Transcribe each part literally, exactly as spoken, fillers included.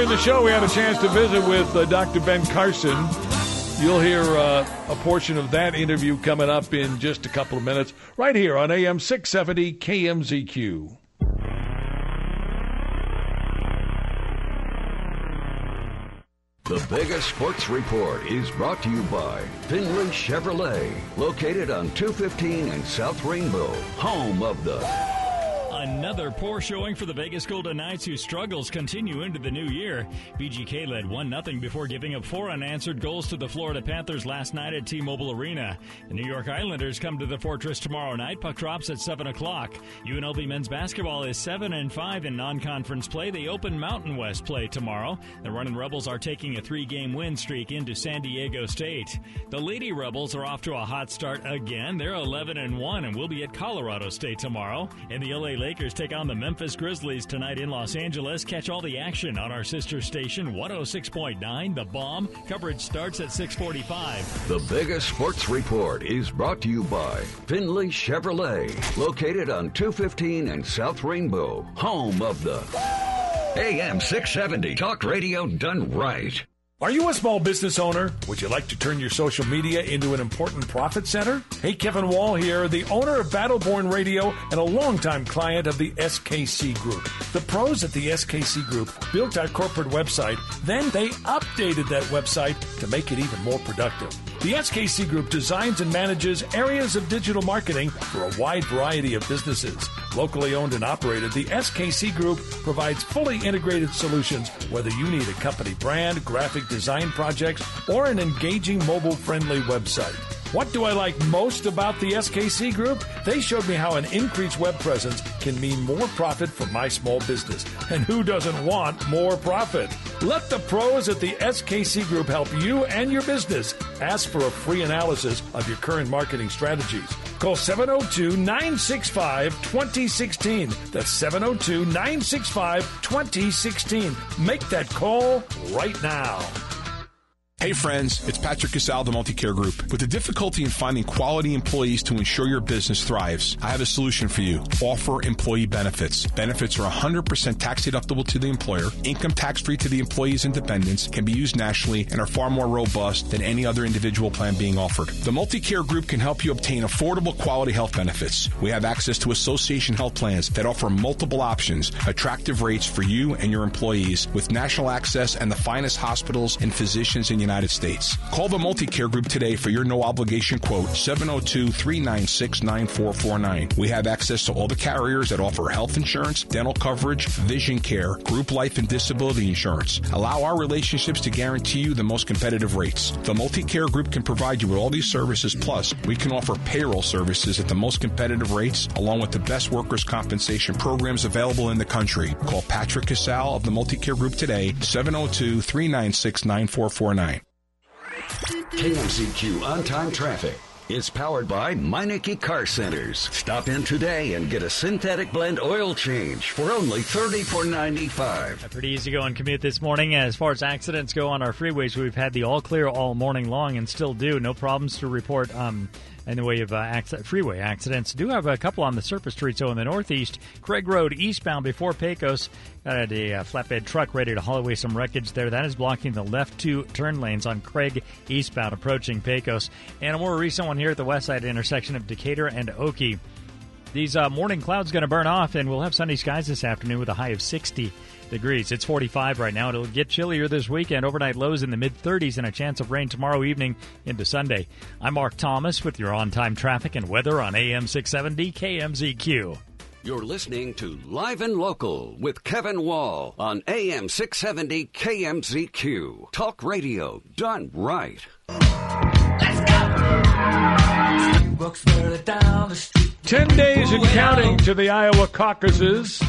in the show, we had a chance to visit with uh, Doctor Ben Carson. You'll hear uh, a portion of that interview coming up in just a couple of minutes, right here on A M six seventy K M Z Q. The biggest sports report is brought to you by Finley Chevrolet, located on two fifteen and South Rainbow, home of the... Another poor showing for the Vegas Golden Knights, whose struggles continue into the new year. V G K led one nothing before giving up four unanswered goals to the Florida Panthers last night at T-Mobile Arena. The New York Islanders come to the Fortress tomorrow night. Puck drops at seven o'clock. U N L V men's basketball is seven and five in non-conference play. They open Mountain West play tomorrow. The Runnin' Rebels are taking a three-game win streak into San Diego State. The Lady Rebels are off to a hot start again. They're eleven and one and will be at Colorado State tomorrow. And the L A Lakers take on the Memphis Grizzlies tonight in Los Angeles. Catch all the action on our sister station, one oh six point nine, The Bomb. Coverage starts at six forty-five. The biggest sports report is brought to you by Finley Chevrolet, located on two fifteen and South Rainbow, home of the A M six seventy Talk Radio done right. Are you a small business owner? Would you like to turn your social media into an important profit center? Hey, Kevin Wall here, the owner of Battleborn Radio and a longtime client of the S K C Group. The pros at the S K C Group built our corporate website, then they updated that website to make it even more productive. The S K C Group designs and manages areas of digital marketing for a wide variety of businesses. Locally owned and operated, the S K C Group provides fully integrated solutions, whether you need a company brand, graphic design projects, or an engaging mobile-friendly website. What do I like most about the S K C Group? They showed me how an increased web presence can mean more profit for my small business. And who doesn't want more profit? Let the pros at the S K C Group help you and your business. Ask for a free analysis of your current marketing strategies. Call seven oh two, nine six five, two oh one six. That's seven oh two, nine six five, two oh one six. Make that call right now. Hey friends, it's Patrick Casal, the Multicare Group. With the difficulty in finding quality employees to ensure your business thrives, I have a solution for you. Offer employee benefits. Benefits are one hundred percent tax deductible to the employer, income tax free to the employees and dependents, can be used nationally, and are far more robust than any other individual plan being offered. The Multicare Group can help you obtain affordable quality health benefits. We have access to association health plans that offer multiple options, attractive rates for you and your employees, with national access and the finest hospitals and physicians in the United States. Call the Multicare Group today for your no-obligation quote, seven oh two, three nine six, nine four four nine. We have access to all the carriers that offer health insurance, dental coverage, vision care, group life and disability insurance. Allow our relationships to guarantee you the most competitive rates. The Multicare Group can provide you with all these services, plus we can offer payroll services at the most competitive rates, along with the best workers' compensation programs available in the country. Call Patrick Casal of the Multicare Group today, seven oh two, three nine six, nine four four nine. K M Z Q On-Time Traffic is powered by Meineke Car Centers. Stop in today and get a synthetic blend oil change for only thirty-four ninety-five. A pretty easy going commute this morning. As far as accidents go on our freeways, we've had the all clear all morning long and still do. No problems to report um, in the way of uh, acc- freeway accidents. Do have a couple on the surface streets, so in the northeast, Craig Road eastbound before Pecos. Got a uh, flatbed truck ready to haul away some wreckage there. That is blocking the left two turn lanes on Craig eastbound approaching Pecos. And a more recent one here at the west side intersection of Decatur and Oakey. These uh, morning clouds going to burn off, and we'll have sunny skies this afternoon with a high of sixty degrees. It's forty-five right now. It'll get chillier this weekend. Overnight lows in the mid-thirties and a chance of rain tomorrow evening into Sunday. I'm Mark Thomas with your on-time traffic and weather on A M six seventy K M Z Q. You're listening to Live and Local with Kevin Wall on A M six seventy K M Z Q. Talk radio done right. Let's go! Ten days and counting to the Iowa caucuses.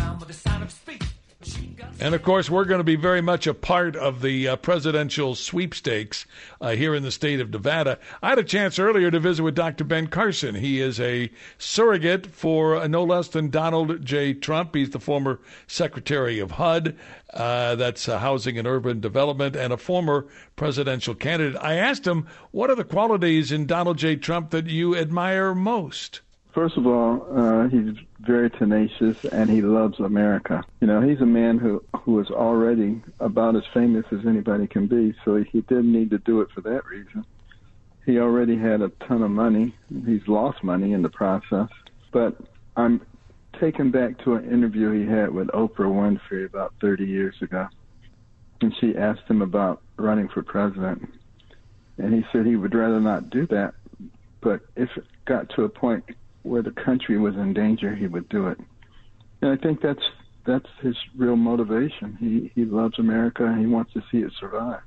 And, of course, we're going to be very much a part of the uh, presidential sweepstakes uh, here in the state of Nevada. I had a chance earlier to visit with Doctor Ben Carson. He is a surrogate for uh, no less than Donald J. Trump. He's the former Secretary of H U D, uh, that's uh, Housing and Urban Development, and a former presidential candidate. I asked him, what are the qualities in Donald J. Trump that you admire most? First of all, uh, he's very tenacious, and he loves America. You know, he's a man who, who is already about as famous as anybody can be, so he, he didn't need to do it for that reason. He already had a ton of money. He's lost money in the process. But I'm taken back to an interview he had with Oprah Winfrey about thirty years ago. And she asked him about running for president. And he said he would rather not do that. But if it got to a point where the country was in danger, he would do it. And I think that's that's his real motivation. He he loves America, and he wants to see it survive.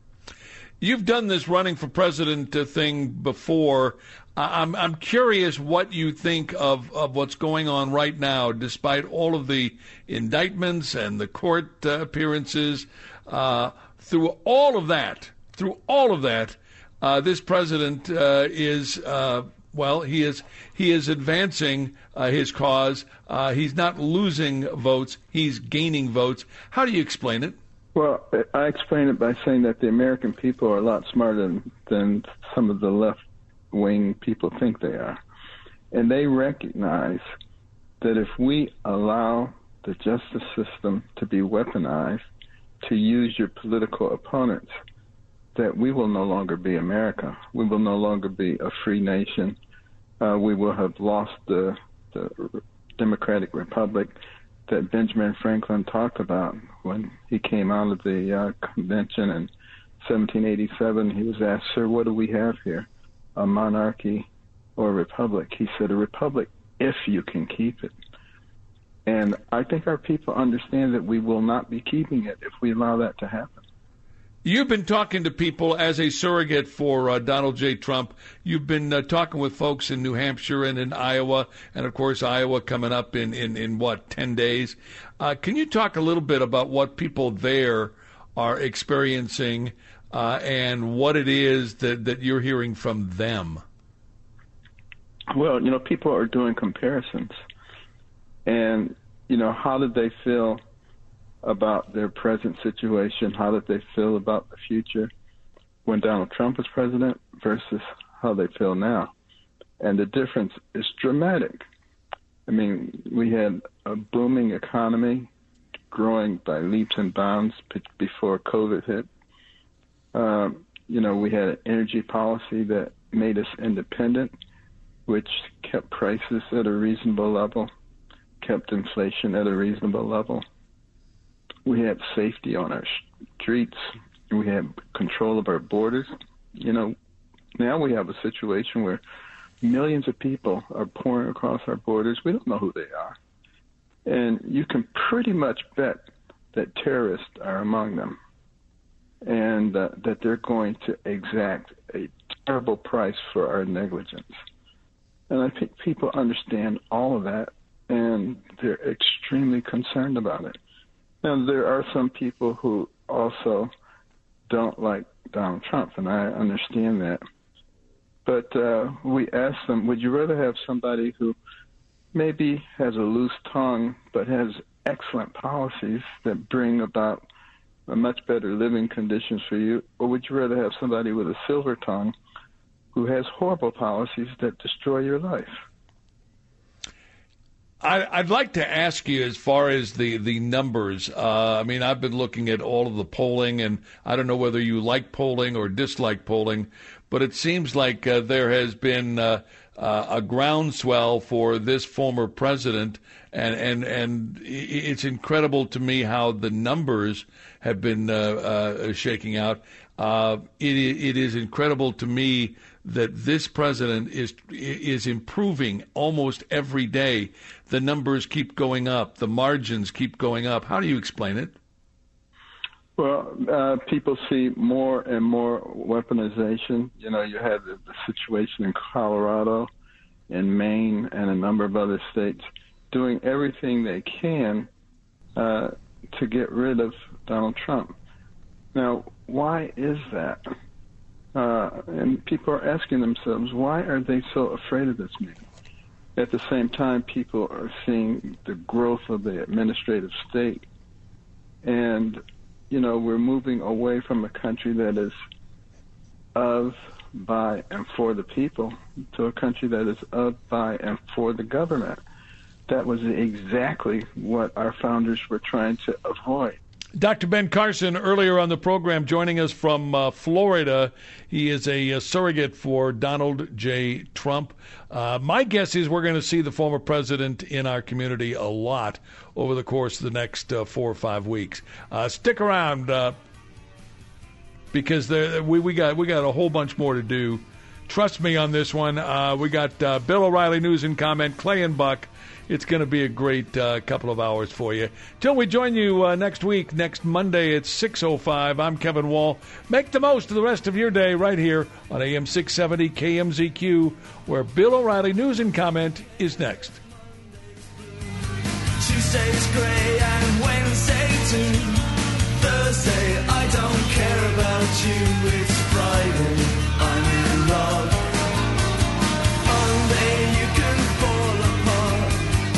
You've done this running for president uh, thing before. I'm I'm curious what you think of, of what's going on right now, despite all of the indictments and the court uh, appearances. Uh, through all of that, through all of that, uh, this president uh, is uh, well, he is he is advancing uh, his cause. Uh, he's not losing votes; he's gaining votes. How do you explain it? Well, I explain it by saying that the American people are a lot smarter than, than some of the left-wing people think they are. And they recognize that if we allow the justice system to be weaponized to use your political opponents, that we will no longer be America. We will no longer be a free nation. Uh, we will have lost the, the Democratic Republic that Benjamin Franklin talked about when he came out of the uh, convention in seventeen eighty-seven. He was asked, "Sir, what do we have here, a monarchy or a republic?" He said, "A republic if you can keep it." And I think our people understand that we will not be keeping it if we allow that to happen. You've been talking to people as a surrogate for uh, Donald J. Trump. You've been uh, talking with folks in New Hampshire and in Iowa, and, of course, Iowa coming up in, in, in what, ten days. Uh, can you talk a little bit about what people there are experiencing uh, and what it is that, that you're hearing from them? Well, you know, people are doing comparisons. And, you know, how did they feel about their present situation? How did they feel about the future when Donald Trump was president versus how they feel now? And the difference is dramatic. I mean, we had a booming economy growing by leaps and bounds p- before COVID hit. Um, you know, we had an energy policy that made us independent, which kept prices at a reasonable level, kept inflation at a reasonable level. We had safety on our streets. We had control of our borders. You know, now we have a situation where millions of people are pouring across our borders. We don't know who they are. And you can pretty much bet that terrorists are among them and uh, that they're going to exact a terrible price for our negligence. And I think people understand all of that, and they're extremely concerned about it. Now, there are some people who also don't like Donald Trump, and I understand that. But uh, we asked them, would you rather have somebody who maybe has a loose tongue but has excellent policies that bring about a much better living conditions for you, or would you rather have somebody with a silver tongue who has horrible policies that destroy your life? I'd like to ask you, as far as the, the numbers, uh, I mean, I've been looking at all of the polling, and I don't know whether you like polling or dislike polling, but it seems like uh, there has been uh, uh, a groundswell for this former president, and, and, and it's incredible to me how the numbers have been uh, uh, shaking out. Uh, it, it is incredible to me that this president is is improving almost every day. The numbers keep going up. The margins keep going up. How do you explain it? Well, uh, people see more and more weaponization. You know, you had the, the situation in Colorado, in Maine, and a number of other states doing everything they can uh, to get rid of Donald Trump. Now, why is that? Uh, and people are asking themselves, why are they so afraid of this man? At the same time, people are seeing the growth of the administrative state. And, you know, we're moving away from a country that is of by, and for the people to a country that is of, by, and for the government. That was exactly what our founders were trying to avoid. Doctor Ben Carson, earlier on the program, joining us from uh, Florida. He is a, a surrogate for Donald J. Trump. Uh, my guess is we're going to see the former president in our community a lot over the course of the next uh, four or five weeks. Uh, stick around uh, because there, we, we got we got a whole bunch more to do. Trust me on this one. Uh, we got uh, Bill O'Reilly News and Comment, Clay and Buck. It's going to be a great uh, couple of hours for you. Till we join you uh, next week, next Monday at six oh five, I'm Kevin Wall. Make the most of the rest of your day right here on A M six seventy K M Z Q, where Bill O'Reilly News and Comment is next. Tuesday's grey and Wednesday too. Thursday, I don't care about you. It's Friday, I'm in love. Monday, you can fall apart.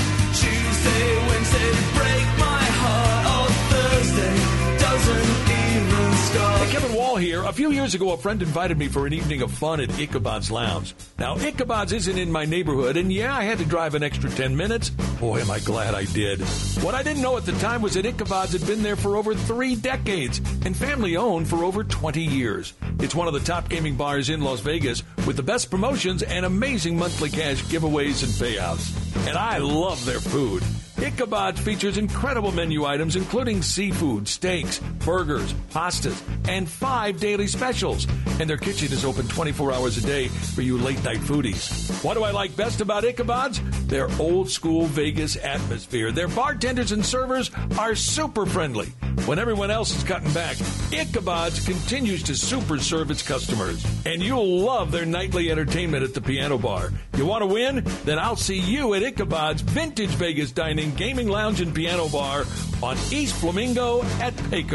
Tuesday, Wednesday, break my heart. Oh, Thursday doesn't even start. Hey, Kevin Wall here. A few years ago, a friend invited me for an evening of fun at Ichabod's Lounge. Now, Ichabod's isn't in my neighborhood, and yeah, I had to drive an extra ten minutes. Boy, am I glad I did. What I didn't know at the time was that Ichabod's had been there for over three decades and family-owned for over twenty years. It's one of the top gaming bars in Las Vegas with the best promotions and amazing monthly cash giveaways and payouts. And I love their food. Ichabod's features incredible menu items including seafood, steaks, burgers, pastas, and five daily specials. And their kitchen is open twenty-four hours a day for you late-night foodies. What do I like best about Ichabod's? Their old-school Vegas atmosphere. Their bartenders and servers are super friendly. When everyone else is cutting back, Ichabod's continues to super serve its customers. And you'll love their nightly entertainment at the piano bar. You want to win? Then I'll see you at Ichabod's Vintage Vegas Dining, Gaming Lounge, and Piano Bar on East Flamingo at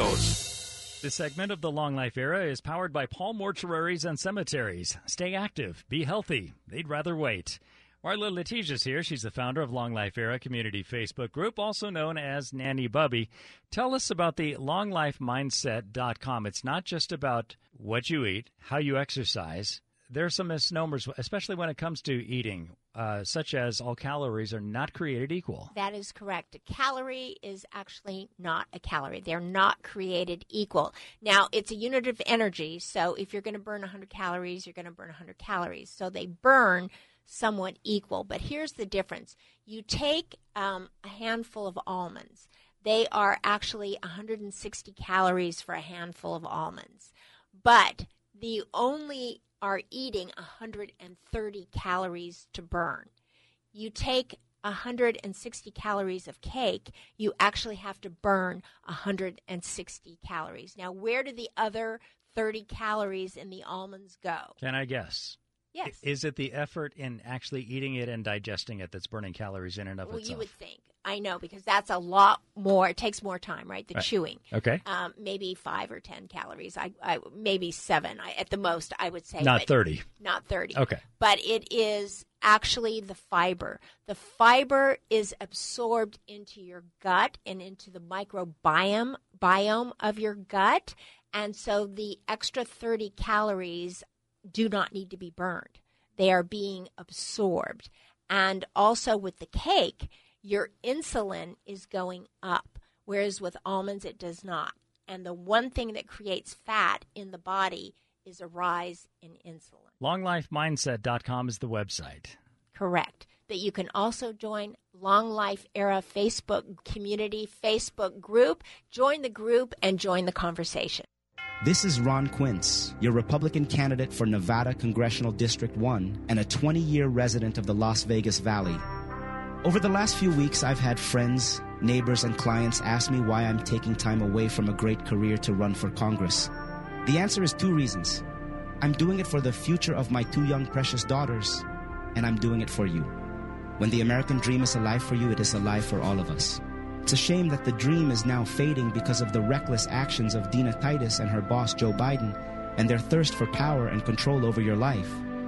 Pecos. This segment of the Long Life Era is powered by Paul Mortuaries and Cemeteries. Stay active. Be healthy. They'd rather wait. Marla Letitia's here. She's the founder of Long Life Era Community Facebook Group, also known as Nanny Bubby. Tell us about the long life mindset dot com. It's not just about what you eat, how you exercise. There are some misnomers, especially when it comes to eating, uh, such as all calories are not created equal. That is correct. A calorie is actually not a calorie. They're not created equal. Now, it's a unit of energy, so if you're going to burn one hundred calories, you're going to burn one hundred calories. So they burn somewhat equal. But here's the difference. You take um, a handful of almonds. They are actually one hundred sixty calories for a handful of almonds. But the only are eating one hundred thirty calories to burn. You take one hundred sixty calories of cake, you actually have to burn one hundred sixty calories. Now, where do the other thirty calories in the almonds go? Can I guess? Yes. Is it the effort in actually eating it and digesting it that's burning calories in and of well, itself? Well, you would think. I know, because that's a lot more. It takes more time, right? The right. chewing. Okay. Um, maybe five or ten calories. I, I maybe seven I, at the most, I would say. Not thirty. Not thirty. Okay. But it is actually the fiber. The fiber is absorbed into your gut and into the microbiome biome of your gut. And so the extra thirty calories do not need to be burned. They are being absorbed. And also with the cake, your insulin is going up, whereas with almonds it does not. And the one thing that creates fat in the body is a rise in insulin. long life mindset dot com is the website. Correct. But you can also join Long Life Era Facebook community, Facebook group. Join the group and join the conversation. This is Ron Quince, your Republican candidate for Nevada Congressional District one and a twenty-year resident of the Las Vegas Valley. Over the last few weeks, I've had friends, neighbors, and clients ask me why I'm taking time away from a great career to run for Congress. The answer is two reasons. I'm doing it for the future of my two young precious daughters, and I'm doing it for you. When the American dream is alive for you, it is alive for all of us. It's a shame that the dream is now fading because of the reckless actions of Dina Titus and her boss Joe Biden and their thirst for power and control over your life.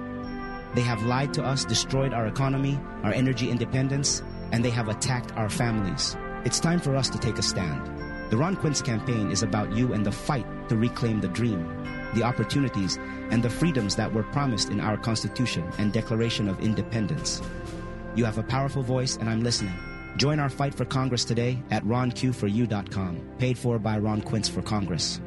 They have lied to us, destroyed our economy, our energy independence, and they have attacked our families. It's time for us to take a stand. The Ron Quince campaign is about you and the fight to reclaim the dream. the opportunities, and the freedoms that were promised in our Constitution and Declaration of Independence. You have a powerful voice, and I'm listening. Join our fight for Congress today at ron q for you dot com, paid for by Ron Quince for Congress.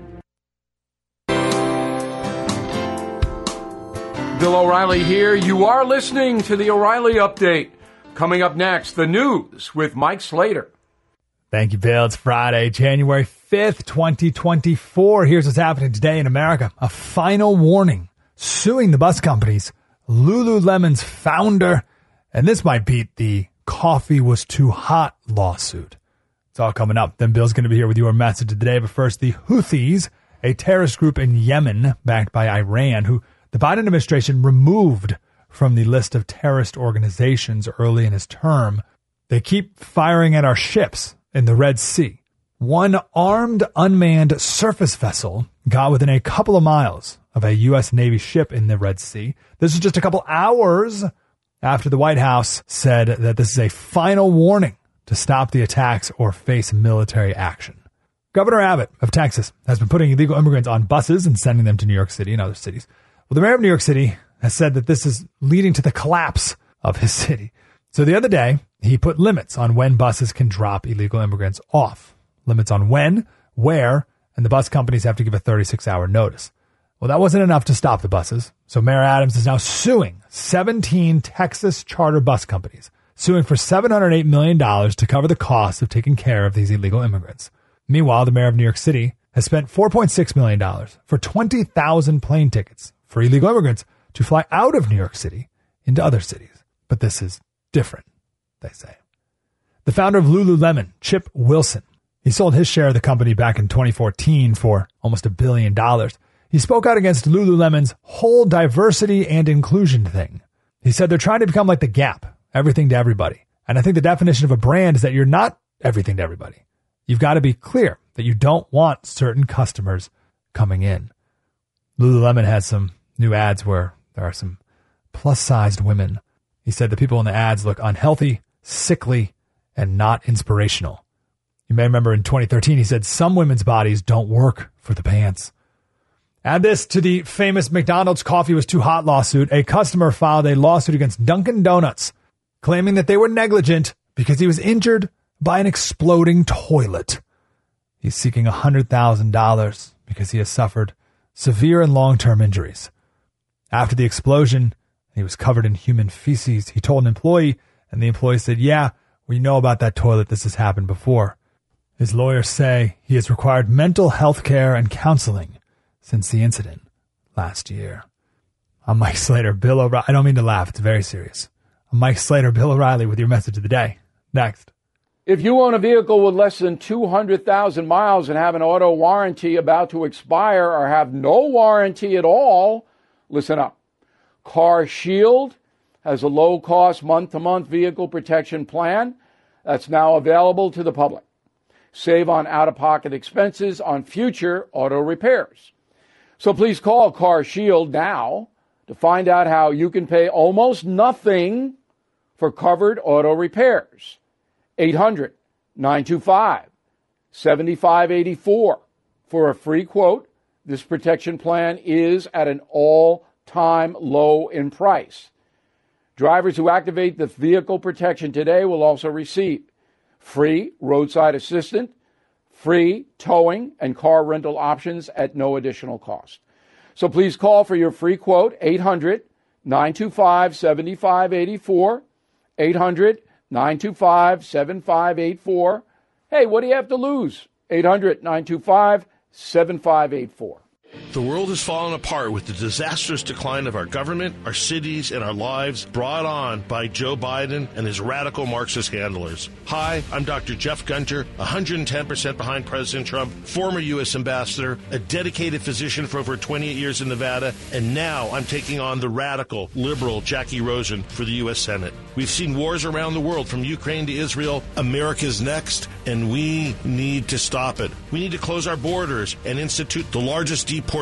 Bill O'Reilly here. You are listening to the O'Reilly Update. Coming up next, the news with Mike Slater. Thank you, Bill. It's Friday, January fifth, twenty twenty-four. Here's what's happening today in America. A final warning suing the bus companies, Lululemon's founder, and this might beat the coffee was too hot lawsuit. It's all coming up. Then Bill's going to be here with your message of the day. But first, the Houthis, a terrorist group in Yemen backed by Iran, who the Biden administration removed from the list of terrorist organizations early in his term. They keep firing at our ships in the Red Sea. One armed, unmanned surface vessel got within a couple of miles of a U S Navy ship in the Red Sea. This is just a couple hours after the White House said that this is a final warning to stop the attacks or face military action. Governor Abbott of Texas has been putting illegal immigrants on buses and sending them to New York City and other cities. Well, the mayor of New York City has said that this is leading to the collapse of his city. So the other day, he put limits on when buses can drop illegal immigrants off. Limits on when, where, and the bus companies have to give a thirty-six hour notice. Well, that wasn't enough to stop the buses. So Mayor Adams is now suing seventeen Texas charter bus companies, suing for seven hundred eight million dollars to cover the cost of taking care of these illegal immigrants. Meanwhile, the mayor of New York City has spent four point six million dollars for twenty thousand plane tickets for illegal immigrants to fly out of New York City into other cities. But this is different, they say. The founder of Lululemon, Chip Wilson, he sold his share of the company back in twenty fourteen for almost a billion dollars. He spoke out against Lululemon's whole diversity and inclusion thing. He said they're trying to become like the Gap, everything to everybody. And I think the definition of a brand is that you're not everything to everybody. You've got to be clear that you don't want certain customers coming in. Lululemon has some new ads where there are some plus-sized women. He said the people in the ads look unhealthy, sickly, and not inspirational. You may remember in twenty thirteen, he said some women's bodies don't work for the pants. Add this to the famous McDonald's coffee was too hot lawsuit. A customer filed a lawsuit against Dunkin' Donuts, claiming that they were negligent because he was injured by an exploding toilet. He's seeking one hundred thousand dollars because he has suffered severe and long-term injuries. After the explosion, he was covered in human feces. He told an employee, and the employee said, yeah, we know about that toilet. This has happened before. His lawyers say he has required mental health care and counseling since the incident last year. I'm Mike Slater, Bill O'Reilly. I don't mean to laugh. It's very serious. I'm Mike Slater, Bill O'Reilly with your message of the day. Next. If you own a vehicle with less than two hundred thousand miles and have an auto warranty about to expire or have no warranty at all, listen up. Car Shield has a low-cost month-to-month vehicle protection plan that's now available to the public. Save on out-of-pocket expenses on future auto repairs. So please call Car Shield now to find out how you can pay almost nothing for covered auto repairs. eight hundred, nine two five, seven five eight four. For a free quote, this protection plan is at an all-time low in price. Drivers who activate the vehicle protection today will also receive free roadside assistance, free towing, and car rental options at no additional cost. So please call for your free quote, eight hundred, nine two five, seven five eight four, eight hundred, nine two five, seven five eight four. Hey, what do you have to lose? eight hundred, nine two five, seven five eight four. The world has fallen apart with the disastrous decline of our government, our cities, and our lives brought on by Joe Biden and his radical Marxist handlers. Hi, I'm Doctor Jeff Gunter, one hundred ten percent behind President Trump, former U S ambassador, a dedicated physician for over twenty-eight years in Nevada, and now I'm taking on the radical, liberal Jackie Rosen for the U S Senate. We've seen wars around the world, from Ukraine to Israel. America's next, and we need to stop it. We need to close our borders and institute the largest deportation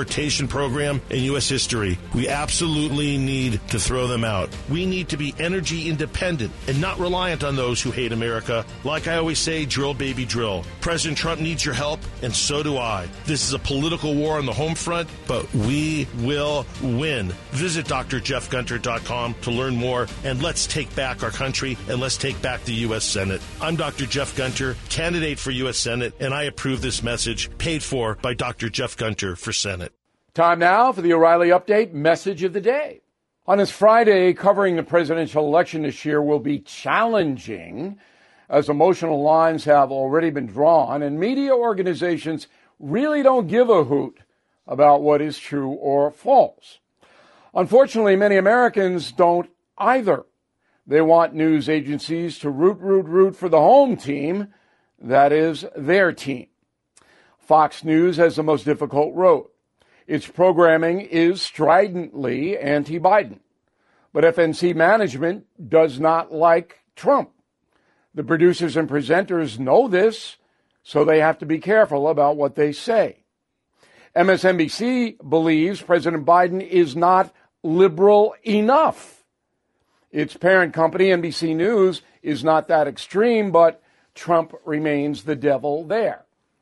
deportation program in U S history. We absolutely need to throw them out. We need to be energy independent and not reliant on those who hate America. Like I always say, drill, baby, drill. President Trump needs your help, and so do I. This is a political war on the home front, but we will win. Visit D R Jeff Gunter dot com to learn more, and let's take back our country, and let's take back the U S Senate. I'm Doctor Jeff Gunter, candidate for U S Senate, and I approve this message, paid for by Doctor Jeff Gunter for Senate. Time now for the O'Reilly Update message of the day. On this Friday, covering the presidential election this year will be challenging, as emotional lines have already been drawn, and media organizations really don't give a hoot about what is true or false. Unfortunately, many Americans don't either. They want news agencies to root, root, root for the home team, that is, their team. Fox News has the most difficult road. Its programming is stridently anti-Biden. But F N C management does not like Trump. The producers and presenters know this, so they have to be careful about what they say. M S N B C believes President Biden is not liberal enough. Its parent company, N B C News, is not that extreme, but Trump remains the devil there.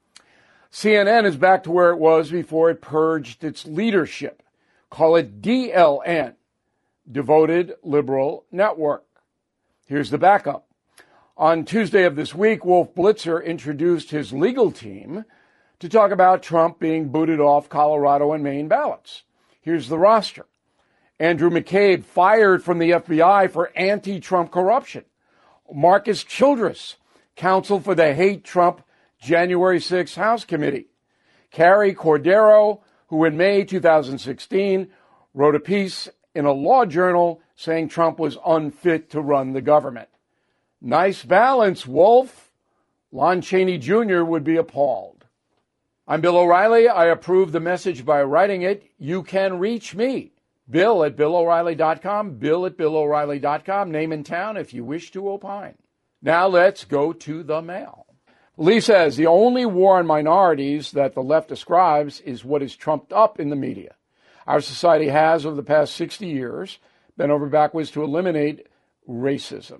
C N N is back to where it was before it purged its leadership. Call it D L N, Devoted Liberal Network. Here's the backup. On Tuesday of this week, Wolf Blitzer introduced his legal team to talk about Trump being booted off Colorado and Maine ballots. Here's the roster. Andrew McCabe fired from the F B I for anti-Trump corruption. Marcus Childress, counsel for the Hate Trump January sixth House Committee. Carrie Cordero, who in May two thousand sixteen wrote a piece in a law journal saying Trump was unfit to run the government. Nice balance, Wolf. Lon Chaney Junior would be appalled. I'm Bill O'Reilly. I approve the message by writing it. You can reach me. Bill at Bill O'Reilly dot com. Bill at Bill O'Reilly dot com. Name and town if you wish to opine. Now let's go to the mail. Lee says the only war on minorities that the left describes is what is trumped up in the media. Our society has, over the past sixty years, bent over backwards to eliminate racism.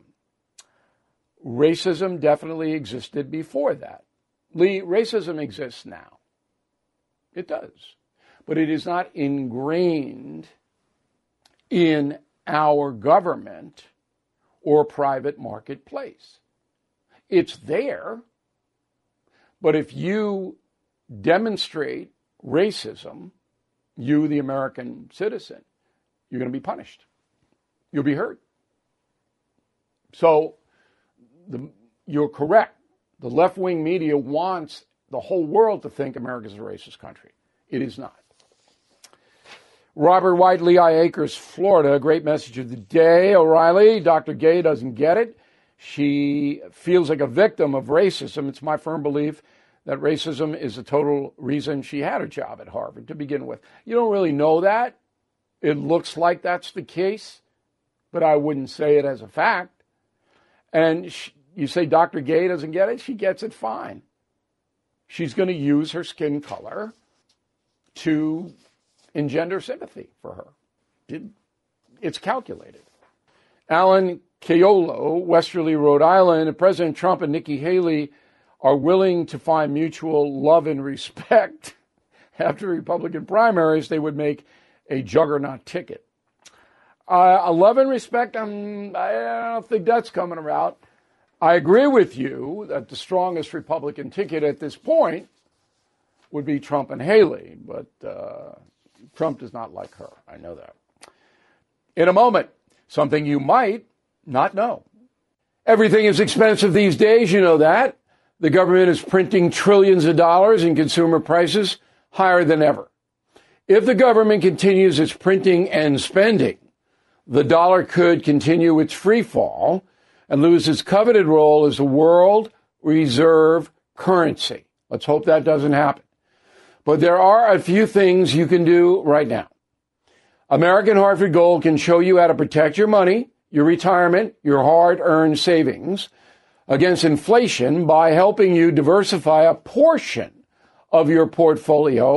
Racism definitely existed before that. Lee, racism exists now. It does. But it is not ingrained in our government or private marketplace. It's there. But if you demonstrate racism, you, the American citizen, you're going to be punished. You'll be hurt. So the, you're correct. The left-wing media wants the whole world to think America's a racist country. It is not. Robert White, Lehigh Acres, Florida. Great message of the day. O'Reilly, Doctor Gay doesn't get it. She feels like a victim of racism. It's my firm belief that racism is the total reason she had a job at Harvard to begin with. You don't really know that. It looks like that's the case, but I wouldn't say it as a fact. And she, you say Doctor Gay doesn't get it? She gets it fine. She's going to use her skin color to engender sympathy for her. It, it's calculated. Alan Keolo, Westerly, Rhode Island, President Trump and Nikki Haley are willing to find mutual love and respect. After Republican primaries, they would make a juggernaut ticket. Uh, love and respect, um, I don't think that's coming around. I agree with you that the strongest Republican ticket at this point would be Trump and Haley, but uh, Trump does not like her. I know that. In a moment, something you might not know. Everything is expensive these days, you know that. The government is printing trillions of dollars and consumer prices higher than ever. If the government continues its printing and spending, the dollar could continue its free fall and lose its coveted role as a world reserve currency. Let's hope that doesn't happen. But there are a few things you can do right now. American Hartford Gold can show you how to protect your money, your retirement, your hard-earned savings against inflation by helping you diversify a portion of your portfolio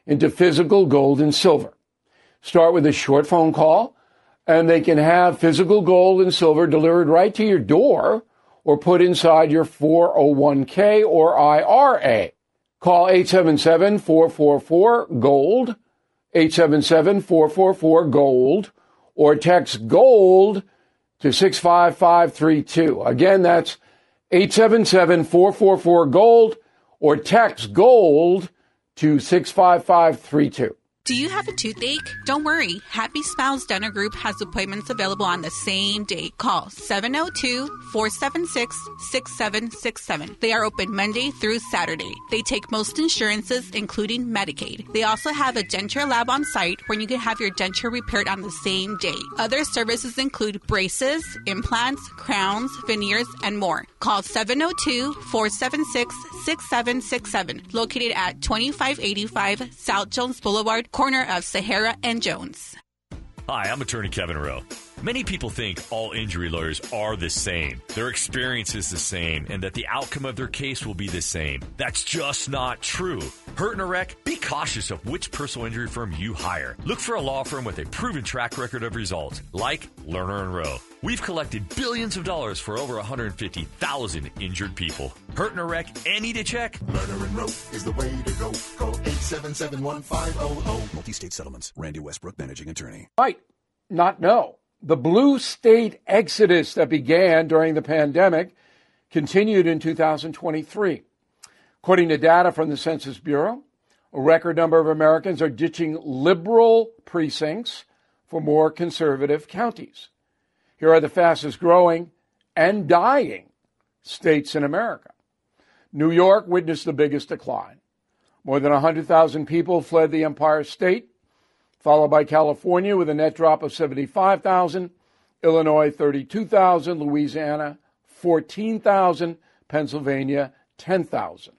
into physical gold and silver. Start with a short phone call, and they can have physical gold and silver delivered right to your door or put inside your four oh one k or I R A. Call eight seven seven, four four four, GOLD, eight seven seven, four four four, GOLD, or text GOLD to six five five three two. Again, that's eight seven seven, four four four, GOLD, or text GOLD to six five five three two. Do you have a toothache? Don't worry. Happy Smiles Dental Group has appointments available on the same day. Call seven oh two, four seven six, six seven six seven. They are open Monday through Saturday. They take most insurances, including Medicaid. They also have a denture lab on site where you can have your denture repaired on the same day. Other services include braces, implants, crowns, veneers, and more. Call seven oh two, four seven six, six seven six seven. Located at twenty-five eighty-five South Jones Boulevard, corner of Sahara and Jones. Hi, I'm attorney Kevin Rowe. Many people think all injury lawyers are the same, their experience is the same, and that the outcome of their case will be the same. That's just not true. Hurt in a wreck? Be cautious of which personal injury firm you hire. Look for a law firm with a proven track record of results, like Lerner and Rowe. We've collected billions of dollars for over one hundred fifty thousand injured people. Hurt in a wreck and need a check? Lerner and Rowe is the way to go. Call eight seven seven, one five zero zero. Multi-state settlements. Randy Westbrook, managing attorney. Might not know. The blue state exodus that began during the pandemic continued in two thousand twenty-three. According to data from the Census Bureau, a record number of Americans are ditching liberal precincts for more conservative counties. Here are the fastest growing and dying states in America. New York witnessed the biggest decline. More than one hundred thousand people fled the Empire State, followed by California with a net drop of seventy-five thousand, Illinois thirty-two thousand, Louisiana fourteen thousand, Pennsylvania ten thousand.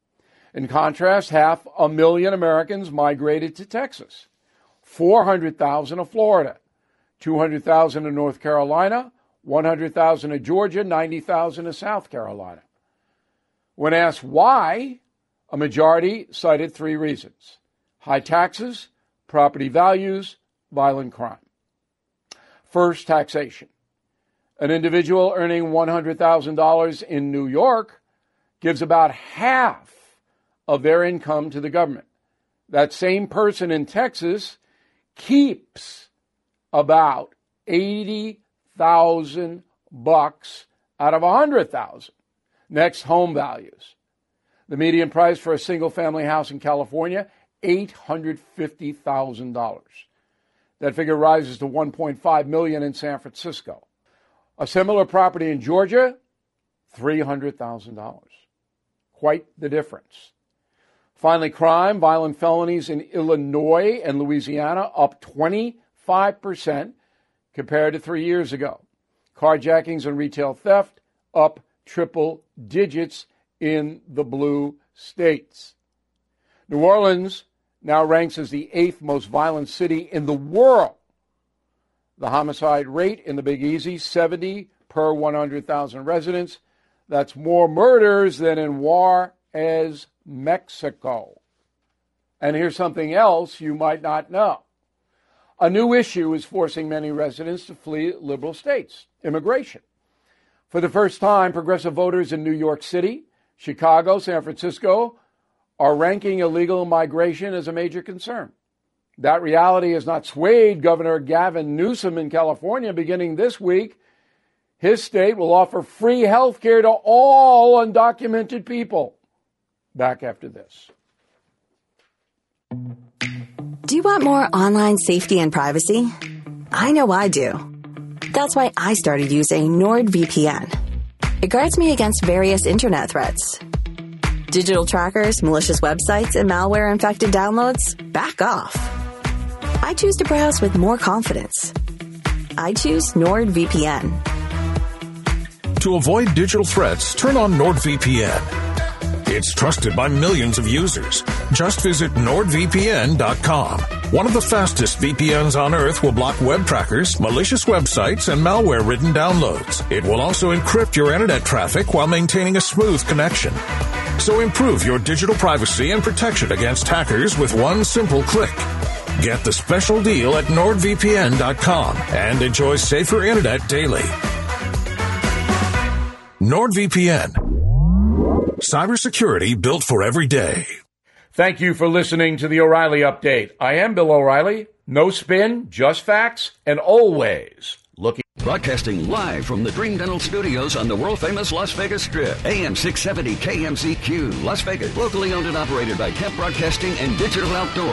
In contrast, half a million Americans migrated to Texas, four hundred thousand of Florida, two hundred thousand of North Carolina, one hundred thousand of Georgia, ninety thousand of South Carolina. When asked why, a majority cited three reasons: high taxes, property values, violent crime. First, taxation. An individual earning one hundred thousand dollars in New York gives about half of their income to the government. That same person in Texas keeps about eighty thousand bucks out of one hundred thousand. Next, home values. The median price for a single-family house in California, eight hundred fifty thousand dollars. That figure rises to one point five million dollars in San Francisco. A similar property in Georgia, three hundred thousand dollars. Quite the difference. Finally, crime, violent felonies in Illinois and Louisiana up twenty-five percent compared to three years ago. Carjackings and retail theft up triple digits in the blue states. New Orleans now ranks as the eighth most violent city in the world. The homicide rate in the Big Easy, seventy per one hundred thousand residents. That's more murders than in Juarez, Mexico. And here's something else you might not know. A new issue is forcing many residents to flee liberal states: immigration. For the first time, progressive voters in New York City, Chicago, San Francisco are ranking illegal migration as a major concern. That reality has not swayed Governor Gavin Newsom in California. Beginning this week, his state will offer free health care to all undocumented people. Back after this. Do you want more online safety and privacy? I know I do. That's why I started using NordVPN. It guards me against various internet threats. Digital trackers, malicious websites, and malware-infected downloads? Back off. I choose to browse with more confidence. I choose NordVPN. To avoid digital threats, turn on NordVPN. It's trusted by millions of users. Just visit nord V P N dot com. One of the fastest V P Ns on Earth will block web trackers, malicious websites, and malware-ridden downloads. It will also encrypt your internet traffic while maintaining a smooth connection. So improve your digital privacy and protection against hackers with one simple click. Get the special deal at nord v p n dot com and enjoy safer internet daily. NordVPN. Cybersecurity built for every day. Thank you for listening to the O'Reilly Update. I am Bill O'Reilly. No spin, just facts, and always looking. Broadcasting live from the Dream Dental Studios on the world-famous Las Vegas Strip. A M six seventy K M Z Q, Las Vegas. Locally owned and operated by Kemp Broadcasting and Digital Outdoor.